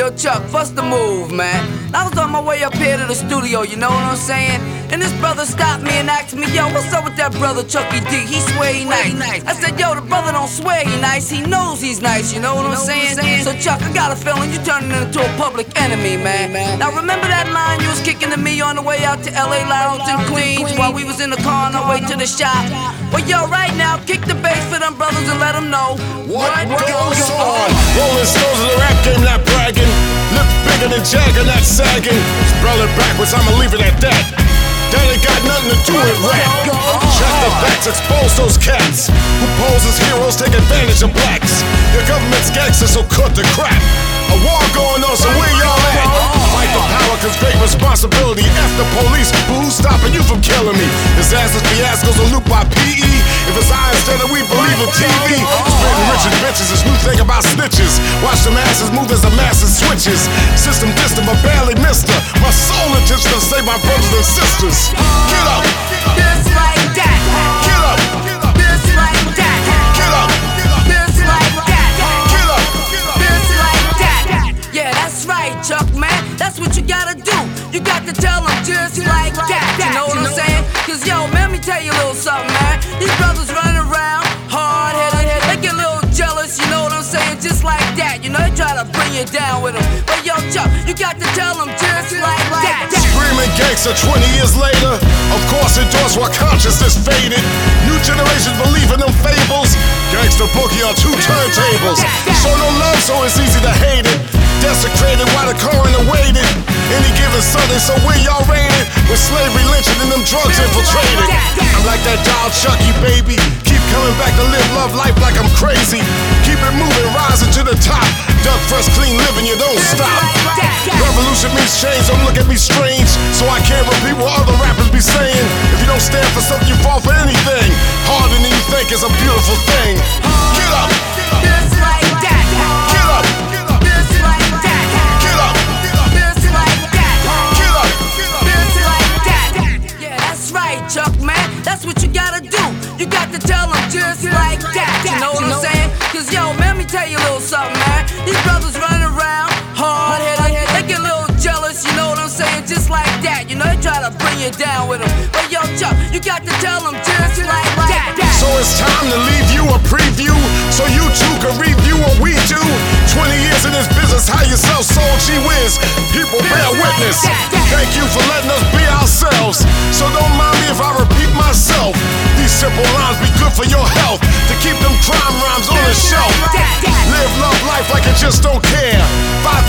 yo, Chuck, what's the move, man? I was on my way up here to the studio, you know what I'm saying? And this brother stopped me and asked me, yo, what's up with that brother Chucky D? He swear he nice. I said, yo, the brother don't swear he nice, he knows he's nice, you know what I'm saying? So Chuck, I got a feeling you turning into a public enemy, man. Now remember that line you was kicking to me on the way out to LA Lounge in Queens while we was in the car on our way to the shop? Well, yo, right now, kick the bass for them brothers and let them know what goes on. Rolling Stones of the rap game, not bragging. Lips bigger than Jagger, not sagging. Spell it backwards, I'ma leave it at that. That ain't got nothing to do with rap. Check the facts, expose those cats who pose as heroes, take advantage of blacks. Your government's gangsters, so cut the crap. A war going on, so where y'all at? Fight for power, cause great responsibility. F the police, but who's stopping you from killing me? Disasters, fiascos, are looped by PE. If it's I instead of we believe in TV. Spitting rich bitches, this new thing about snitches. Watch the masses move as the masses switches. System distant, but barely missed her. My soul intention to save my brothers and sisters. Get up! Just like that. Get up! Just like that. Get up! Just like that. Get up! Just like that. Yeah, that's right, Chuck, man. That's what you gotta do. You got to tell them just like that. You know what I'm saying? Cause yo, man, let me tell you a little something, man. These brothers running around, hard-headed, they get a little jealous, you know what I'm saying? Just like that, you know, they try to bring you down with them. But yo, Chuck, you got to tell them just like that. Screaming gangster 20 years later. Of course, endorsed while consciousness faded. New generations believe in them fables. Gangsta boogie on 2 turntables. Show no love, so it's easy to hate it. Desecrated while the coroner waited. Any given Sunday, so where y'all raided? With slavery lynching and them drugs infiltrated. I'm like that doll Chucky, baby. Keep coming back to live love life like I'm crazy. Keep it moving, rising to the top. Duck fresh, clean living, you don't stop. Revolution means change, don't look at me strange. So I can't repeat what other rappers be saying. If you don't stand for something, you fall for anything. Harder than you think is a beautiful thing. Get up! Just like that. Get up! Just like that. Get up! Just like that. Get up! Just like that. Yeah, that's right, Chuck, man. That's what you gotta do. You got to tell them just like that. You know what I'm saying? Cause yo, man, let me tell you a little something, man. These brothers running around, hard-headed, they get a little jealous, you know what I'm saying? Just like that. You know, they try to bring you down with them. But yo, Chuck, you got to tell them just like that. So it's time to leave you a preview, so you too can review what we do. 20 years in this business, how you sell soul, gee whiz. People bear witness. Thank you for letting us be ourselves. So don't mind me if I repeat myself. These simple lines be good for your health, to keep them crime rhymes on the shelf. Live, love life like you just don't care. 5